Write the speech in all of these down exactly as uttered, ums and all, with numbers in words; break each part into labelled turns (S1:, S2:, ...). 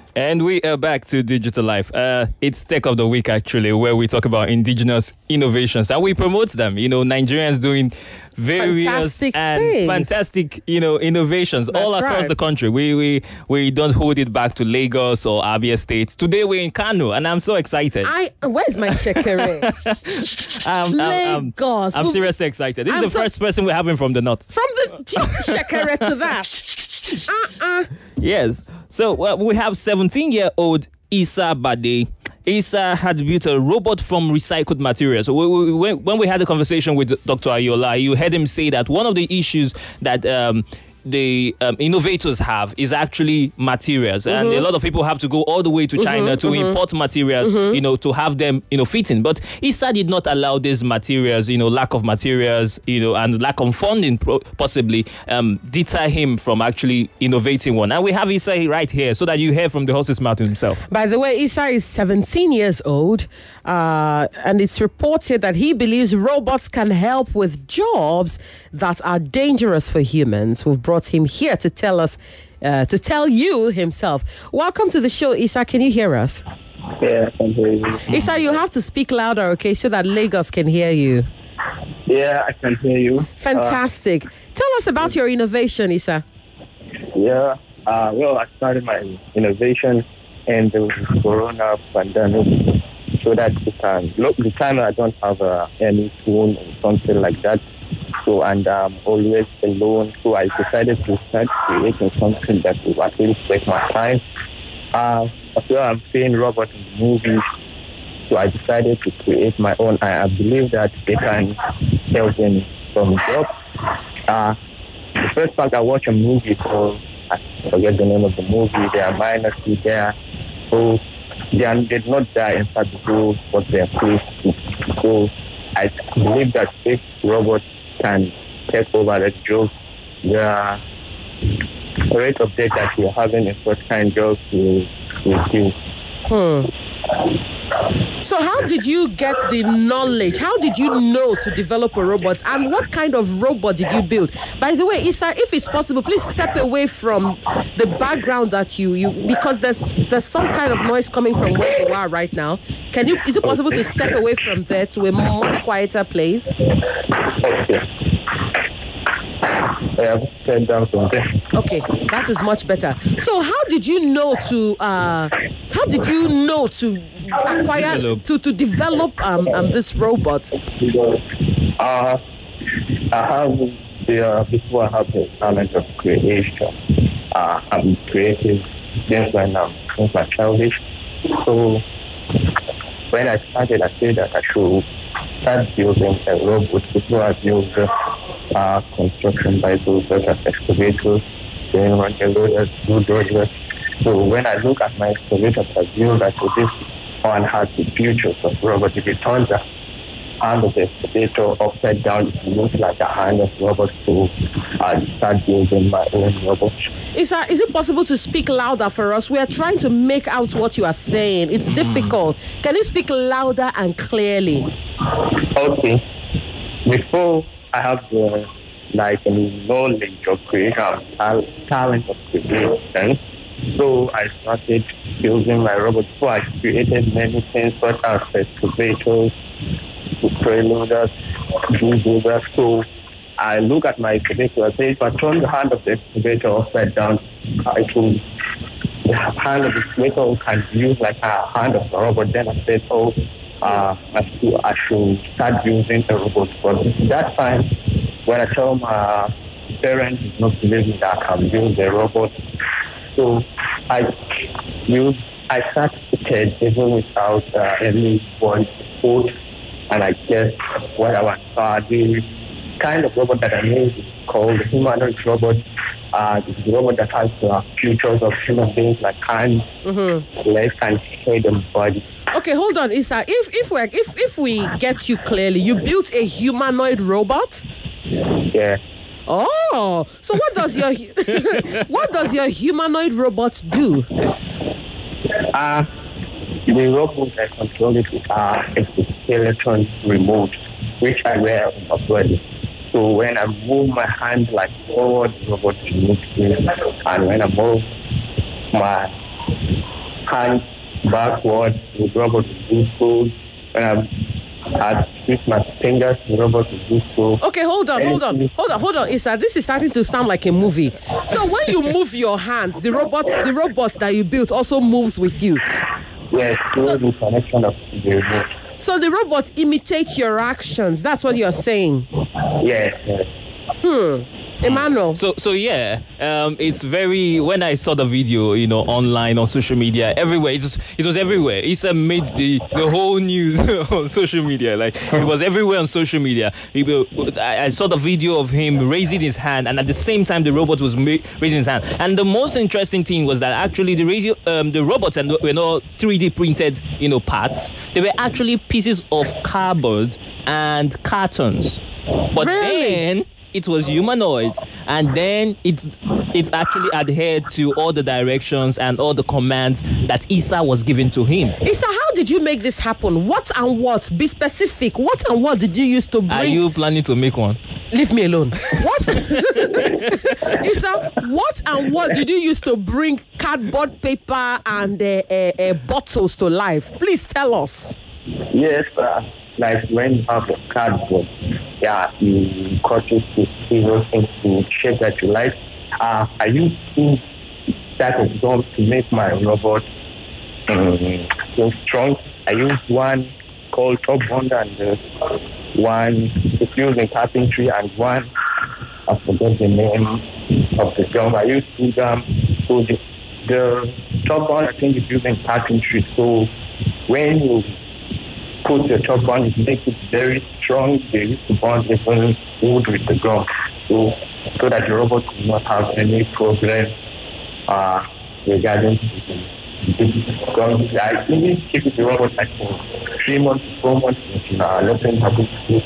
S1: And we are back to Digital Life. Uh, it's Tech of the Week, actually, where we talk about indigenous innovations and we promote them. You know, Nigerians doing various
S2: Fantastic
S1: and
S2: things.
S1: fantastic, you know, innovations
S2: That's
S1: all across
S2: right.
S1: the country. We we we don't hold it back to Lagos or Abia State. Today we're in Kano, and I'm so excited.
S2: I where's my shekere?
S1: I'm, I'm, I'm,
S2: Lagos.
S1: I'm
S2: Who-
S1: seriously excited. This
S2: I'm
S1: is the
S2: so-
S1: first person we're having from the north.
S2: From the shekere to that. Uh-uh.
S1: Yes. So well, we have seventeen-year-old Issa Bade. Issa had built a robot from recycled materials. So we, we, when, when we had a conversation with Doctor Ayola, you heard him say that one of the issues that um, the um, innovators have is actually materials, mm-hmm. and a lot of people have to go all the way to China mm-hmm, to mm-hmm. import materials, mm-hmm. you know, to have them, you know, fitting. But Issa did not allow these materials, you know, lack of materials, you know, and lack of funding pro- possibly um, deter him from actually innovating one. And we have Issa right here so that you hear from the horse's mouth himself.
S2: By the way, Issa is seventeen years old, uh, and it's reported that he believes robots can help with jobs that are dangerous for humans. We've brought him here to tell us, uh, to tell you himself. Welcome to the show, Issa. Can you hear us?
S3: Yeah, I can hear you.
S2: Issa, you have to speak louder, okay, so that Lagos can hear you.
S3: Yeah, I can hear you.
S2: Fantastic. Uh, tell us about your innovation, Issa.
S3: Yeah, uh, well, I started my innovation in the corona pandemic so that the time, look, the time I don't have uh, any phone or something like that. So, and I'm always alone. So I decided to start creating something that will at least take my time. Uh, as well, I'm seeing robots in the movies. So I decided to create my own. I, I believe that they can help in some jobs. Uh, the first part I watched a movie called, I forget the name of the movie, they are minors there. So they are, did not die inside the hole, but they are placed to. So I believe that if robots can take over the job, the rate of death that we are having in such kind of jobs will reduce.
S2: Hmm. So how did you get the knowledge? How did you know to develop a robot? And what kind of robot did you build? By the way, Issa, if it's possible, please step away from the background that you, you because there's there's some kind of noise coming from where you are right now. Can you is it possible to step away from there to a much quieter place?
S3: Okay. I have turned down from there.
S2: Okay, that is much better. So how did you know to uh how did you know to acquire
S1: Develop.
S2: to, to develop um, um this robot?
S3: Uh, I have the uh, before I have the talent of creation. Uh, I'm creative since when I'm since my childish. So when I started, I said that I should start building a robot before I build uh, construction vehicles such as excavators, then loaders, bulldozers. So when I look at my excavators, I feel that this one has the futures of robot. If it turns a hand of the excavator upside down, it looks like a hand of robot. So I start building my own robot.
S2: Is, uh, is it possible to speak louder for us? We are trying to make out what you are saying. It's difficult. Can you speak louder and clearly?
S3: Okay. Before I have the like knowledge of creation, tal- talent of creation. So I started building my robot. So I created many things such as excavators, tray loaders, bulldozers. So I look at my excavator. I say, if I turn the hand of the excavator upside down, it will, the hand of the excavator can be used like a hand of the robot. Then I said, oh, uh, I, should, I should start using a robot. But that time, when I tell my parents, did not believe me that I can use a robot. So I use, I started even without uh, any voice support, and I guess what I was uh, the kind of robot that I made is called the humanoid robot. Uh, it's a robot that has uh, features of human beings like hands, mm-hmm. legs, and head and body.
S2: Okay, hold on, Issa. If if we if if we get you clearly, you built a humanoid robot.
S3: Yeah.
S2: Oh, so what does your what does your humanoid robot do?
S3: Uh, the robot I control it with uh, a skeleton remote, which I wear on my body. So when I move my hand like forward, the robot moves me, and when I move my hands backwards, the robot will do food. When I had twist my fingers, the robot will do food.
S2: Okay, hold on, hold on,
S3: Anything-
S2: hold on, hold on, Issa. This is starting to sound like a movie. So when you move your hands, the robot, the robot that you built also moves with you.
S3: Yes, through
S2: So-
S3: the connection of the remote.
S2: So the robot imitates your actions. That's what you're saying.
S3: Yes, yes.
S2: Emmanuel.
S1: So, so yeah, um, it's very. When I saw the video, you know, online on social media, everywhere, it was, it was everywhere. Issa made the the whole news on social media. Like it was everywhere on social media. People, I, I saw the video of him raising his hand, and at the same time, the robot was ma- raising his hand. And the most interesting thing was that actually the radio, um, the robots, and were not three D printed, you know, parts. They were actually pieces of cardboard and cartons. But
S2: Really?
S1: then it was humanoid, and then it's it's actually adhered to all the directions and all the commands that Issa was given to him.
S2: Issa, how did you make this happen? What and what? Be specific. What and what did you use to bring?
S1: Are you planning to make one?
S2: Leave me alone. What? Issa, what and what did you use to bring cardboard, paper, and uh, uh, uh, bottles to life? Please tell us.
S3: Yes, uh, like when you have a cardboard, yeah, you cut it to zero into shape that you like. Uh, I use two type of gum to make my robot um, so strong. I use one called Top Bonder and uh, one it's used in carpentry, and one I forgot the name of the gum. I use two gum. So the, the Top Bonder I think is used in carpentry. So when you put the top on, it makes it very strong. They used to bond even wood with the gum, so so that the robot could not have any problem uh, regarding the, the gum. I even keep it the robot like for three months, four months, and uh, nothing happened.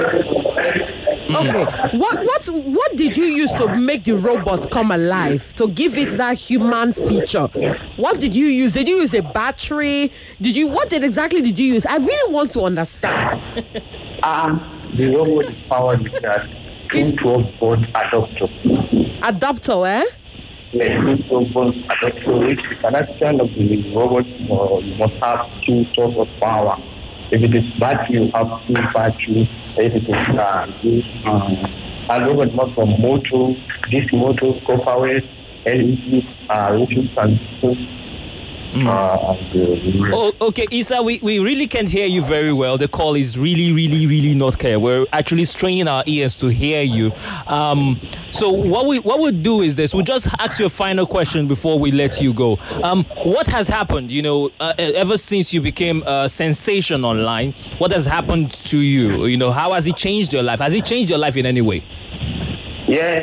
S2: Okay. What what what did you use to make the robot come alive? To give it that human feature? What did you use? Did you use a battery? Did you what did exactly did you use? I really want to understand.
S3: Uh, the robot is powered with that two twelve volt adapter.
S2: Adapter, eh?
S3: Like two twelve volt adapter, which the connection of the robot uh, you must have two source of power. If it is battery, you have two batteries. If it is uh, this, um, a robot must from motor, this motor, copper, L E D, uh, Richard transistors. Uh, and, uh,
S1: Oh, okay, Issa, we, we really can't hear you very well. The call is really, really, really not clear. We're actually straining our ears to hear you. Um, so what we what we'll do is this: we'll just ask you a final question before we let you go. Um, what has happened? You know, uh, ever since you became a sensation online, what has happened to you? You know, how has it changed your life? Has it changed your life in any way?
S3: yeah,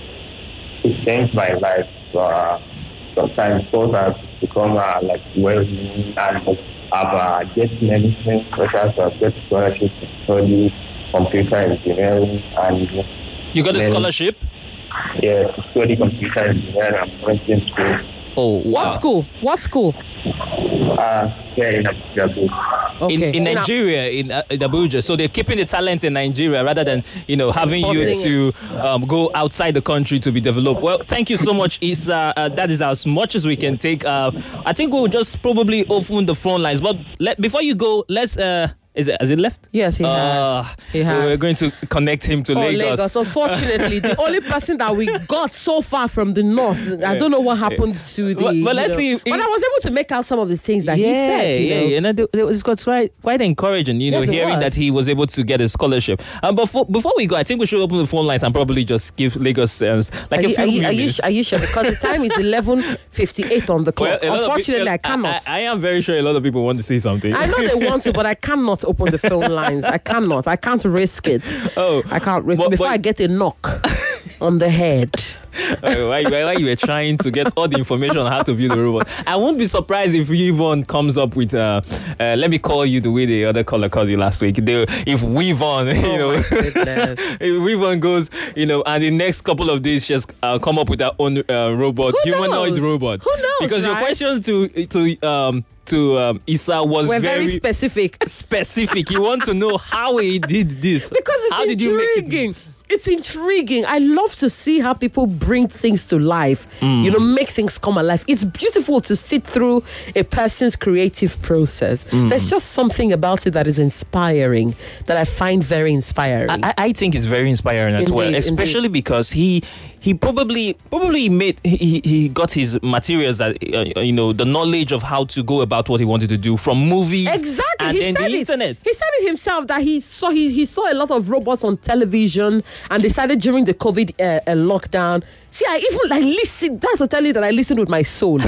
S3: it changed my life. Uh, sometimes thought I've become uh, like well-known and have uh, get many things, such as uh, get scholarships to study computer engineering and
S1: You got a
S3: Then-
S1: scholarship?
S3: yeah, to study computer engineering and printing school.
S1: Oh, wow.
S2: What school? What school?
S3: Uh, yeah, in Abuja.
S2: Okay.
S1: In, in
S2: Now-
S1: Nigeria, in, uh, in Abuja, so they're keeping the talent in Nigeria rather than you know having you
S2: Exporting
S1: to um, go outside the country to be developed. Well, thank you so much, Issa. Uh, that is as much as we can take. Uh, I think we'll just probably open the phone lines, but let, before you go, let's. Uh, is it has it left?
S2: Yes, he
S1: Uh,
S2: has. He has.
S1: We're going to connect him to
S2: Oh,
S1: Lagos.
S2: Lagos. Unfortunately, the only person that we got so far from the north, I don't know what happened to the.
S1: But- but
S2: you
S1: let's
S2: know.
S1: see if-
S2: But I was able to make out some of the things that
S1: yeah,
S2: he said. You
S1: yeah,
S2: know.
S1: you know, th- it was quite quite encouraging, you know,
S2: Yes, it
S1: hearing
S2: was.
S1: that he was able to get a scholarship. Um, but for, before we go, I think we should open the phone lines and probably just give Lagos um, like
S2: Are
S1: a
S2: you,
S1: few
S2: are, you, are, you,
S1: minutes.
S2: are you sure? Because the time is eleven fifty-eight on the clock.
S1: Well, a lot of
S2: Unfortunately,
S1: people-
S2: I cannot.
S1: I, I am very sure a lot of people want to say something.
S2: I know they want to, but I cannot open the phone lines. I cannot. I can't risk it.
S1: Oh,
S2: I can't risk
S1: but-
S2: before
S1: but-
S2: I get a knock on the head.
S1: Uh, why, why, why you were trying to get all the information on how to build a robot. I won't be surprised if Weavon comes up with, uh, uh, let me call you the way the other caller called you last week. They, if Weavon, you
S2: Oh
S1: know,
S2: my goodness.
S1: if Weavon goes, you know, and the next couple of days just uh, come up with their own uh, robot,
S2: Who
S1: humanoid
S2: knows?
S1: robot.
S2: Who knows,
S1: Because your
S2: right?
S1: questions to to um to um, Issa was
S2: We're very,
S1: very
S2: specific.
S1: specific. You want to know how he did this.
S2: Because it's
S1: how did you make it?
S2: intriguing. It's intriguing. I love to see how people bring things to life,
S1: Mm.
S2: you know, make things come alive. It's beautiful to sit through a person's creative process.
S1: Mm.
S2: There's just something about it that is inspiring, that I find very inspiring.
S1: I, I think it's very inspiring as well,
S2: Indeed,
S1: especially
S2: indeed.
S1: because he he probably probably made he, he got his materials that uh, you know the knowledge of how to go about what he wanted to do from movies
S2: Exactly.
S1: and
S2: he
S1: then
S2: said
S1: the
S2: it.
S1: internet.
S2: He said it himself that he saw he, he saw a lot of robots on television and decided during the COVID uh, uh, lockdown. See, I even I listened. That's to tell you that I listened with my soul.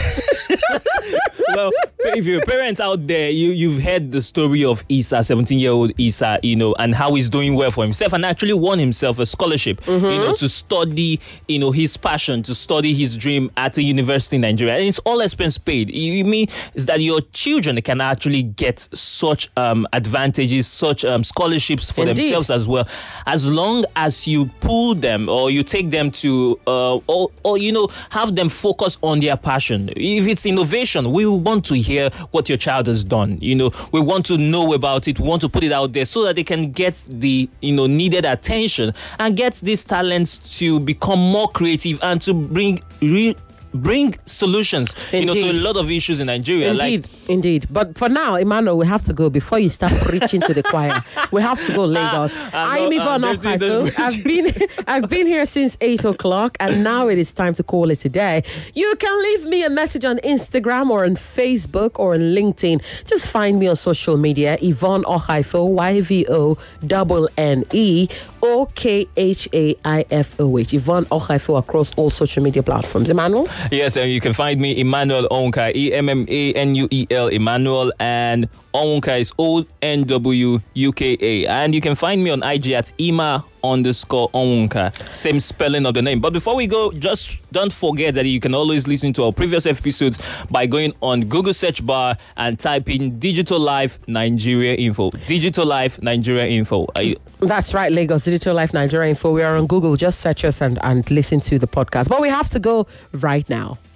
S1: Well, if you're parents out there, you you've heard the story of Isa, seventeen-year-old Isa, you know, and how he's doing well for himself, and actually won himself a scholarship,
S2: Mm-hmm.
S1: you know, to study, you know, his passion, to study his dream at a university in Nigeria, and it's all expense paid. You you mean is that your children can actually get such um, advantages, such um, scholarships for
S2: Indeed.
S1: themselves as well, as long as you pull them or you take them to, uh, or or you know, have them focus on their passion. If it's innovation, we want to hear what your child has done. You know, we want to know about it. We want to put it out there so that they can get the, you know, needed attention and get these talents to become more creative and to bring re- bring solutions, you know, to a
S2: Indeed.
S1: lot of issues in Nigeria.
S2: Indeed,
S1: Like,
S2: indeed. But for now, Emmanuel, we have to go before you start preaching to the choir. We have to go, Lagos.
S1: I
S2: I'm
S1: know,
S2: Yvonne
S1: um, there's- there's-
S2: Okaifo. I've been I've been here since eight o'clock, and now it is time to call it a day. You can leave me a message on Instagram or on Facebook or on LinkedIn. Just find me on social media, Yvonne Okaifo, Y V O N N E O K H A I F O H. Yvonne Okaifo across all social media platforms. Emmanuel?
S1: yes, and you can find me Emmanuel Onwuka, E M M A N U E L, Emmanuel, and Onwuka is O N W U K A. And you can find me on I G at Ima underscore Onwuka. Same spelling of the name. But before we go, just don't forget that you can always listen to our previous episodes by going on Google search bar and typing Digital Life Nigeria Info. Digital Life Nigeria Info. Are you-
S2: That's right, Lagos Digital Life Nigeria Info. We are on Google. Just search us and, and listen to the podcast. But we have to go right now.